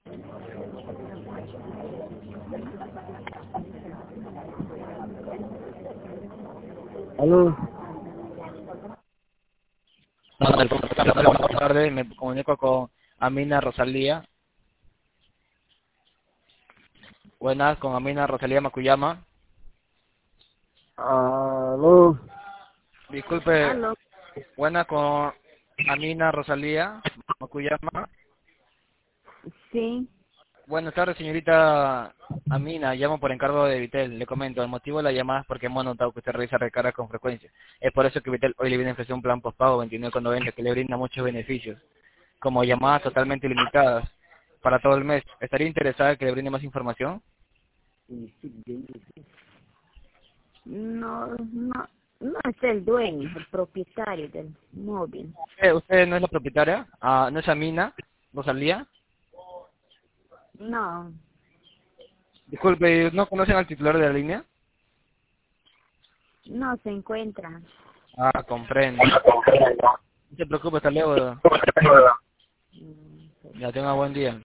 Aló. Buenas tardes, me comunico con Amina Rosalía. Buenas, con Amina Rosalía Makuyama. Aló. Disculpe, Aló. buenas con Amina Rosalía Makuyama. Sí. Buenas tardes, señorita Amina. Llamo por encargo de Vitel. Le comento, el motivo de la llamada es porque hemos notado que usted realiza recargas con frecuencia. Es por eso que Vitel hoy le viene a ofrecer un plan postpago 29,90 que le brinda muchos beneficios, como llamadas totalmente ilimitadas para todo el mes. ¿Estaría interesada en que le brinde más información? No es el dueño, el propietario del móvil. ¿Usted no es la propietaria? ¿No es Amina Rosalía? No, Disculpe, ¿no conocen al titular de la línea? no se encuentra. Ah, comprendo. No se preocupe, hasta luego. Mm, Ya tenga buen día.